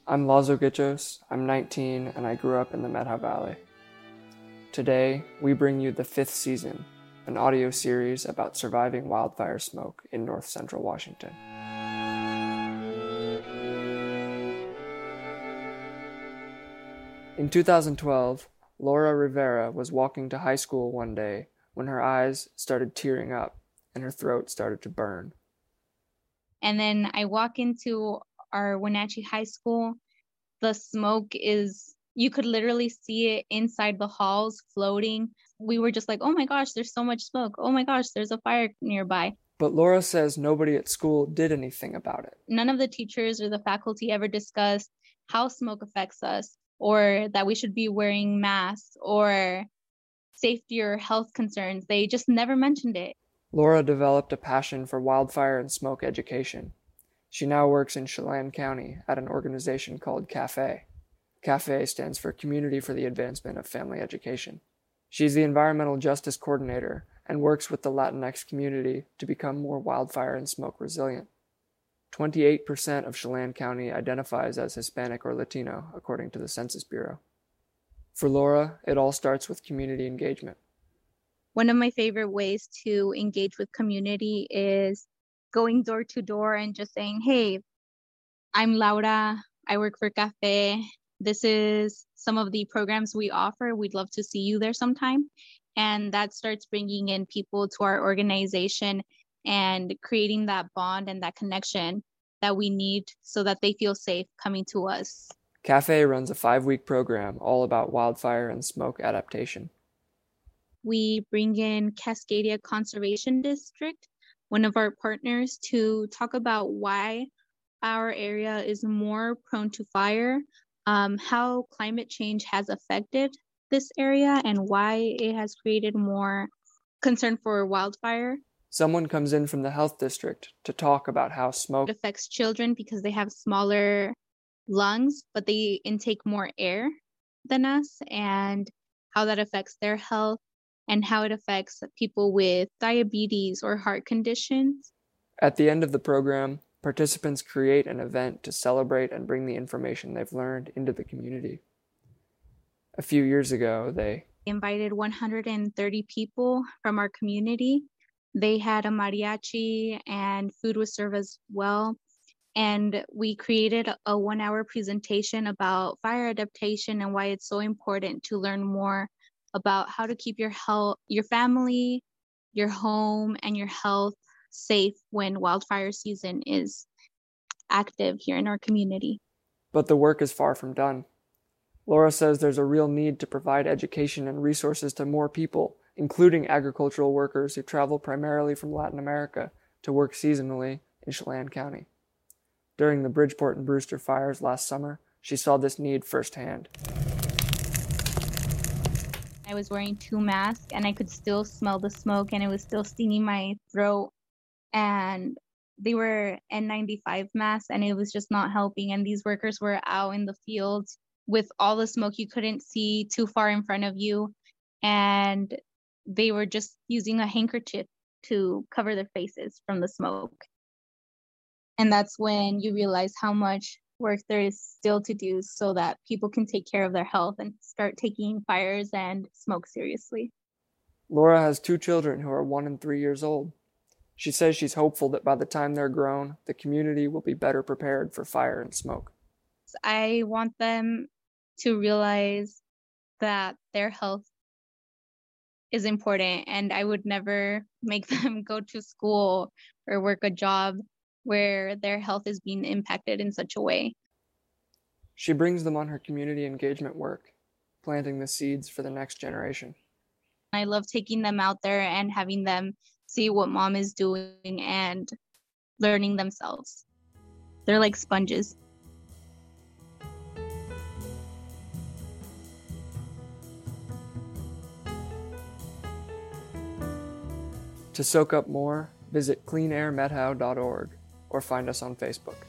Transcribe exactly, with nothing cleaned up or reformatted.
I'm Lazo Gichos, I'm nineteen, and I grew up in the Methow Valley. Today, we bring you the fifth season, an audio series about surviving wildfire smoke in north central Washington. In two thousand twelve, Laura Rivera was walking to high school one day when her eyes started tearing up and her throat started to burn. And then I walk into our Wenatchee High School. The smoke is, you could literally see it inside the halls floating. We were just like, oh my gosh, there's so much smoke. Oh my gosh, there's a fire nearby. But Laura says nobody at school did anything about it. None of the teachers or the faculty ever discussed how smoke affects us, or that we should be wearing masks, or safety or health concerns. They just never mentioned it. Laura developed a passion for wildfire and smoke education. She now works in Chelan County at an organization called CAFE. CAFE stands for Community for the Advancement of Family Education. She's the environmental justice coordinator and works with the Latinx community to become more wildfire and smoke resilient. twenty-eight percent of Chelan County identifies as Hispanic or Latino, according to the Census Bureau. For Laura, it all starts with community engagement. One of my favorite ways to engage with community is going door to door and just saying, hey, I'm Laura, I work for CAFE. This is some of the programs we offer. We'd love to see you there sometime. And that starts bringing in people to our organization and creating that bond and that connection that we need so that they feel safe coming to us. CAFE runs a five-week program all about wildfire and smoke adaptation. We bring in Cascadia Conservation District, one of our partners, to talk about why our area is more prone to fire, um, how climate change has affected this area, and why it has created more concern for wildfire. Someone comes in from the health district to talk about how smoke It affects children because they have smaller lungs, but they intake more air than us, and how that affects their health, and how it affects people with diabetes or heart conditions. At the end of the program, participants create an event to celebrate and bring the information they've learned into the community. A few years ago, they invited one hundred thirty people from our community. They had a mariachi and food was served as well. And we created a one-hour presentation about fire adaptation and why it's so important to learn more about how to keep your health, your family, your home, and your health safe when wildfire season is active here in our community. But the work is far from done. Laura says there's a real need to provide education and resources to more people, including agricultural workers who travel primarily from Latin America to work seasonally in Chelan County. During the Bridgeport and Brewster fires last summer, she saw this need firsthand. I was wearing two masks and I could still smell the smoke and it was still stinging my throat. And they were N ninety-five masks and it was just not helping. And these workers were out in the fields with all the smoke. You couldn't see too far in front of you. And they were just using a handkerchief to cover their faces from the smoke. And that's when you realize how much work there is still to do so that people can take care of their health and start taking fires and smoke seriously. Laura has two children who are one and three years old. She says she's hopeful that by the time they're grown, the community will be better prepared for fire and smoke. I want them to realize that their health is important, and I would never make them go to school or work a job where their health is being impacted in such a way. She brings them on her community engagement work, planting the seeds for the next generation. I love taking them out there and having them see what mom is doing and learning themselves. They're like sponges. To soak up more, visit clean air methow dot org or find us on Facebook.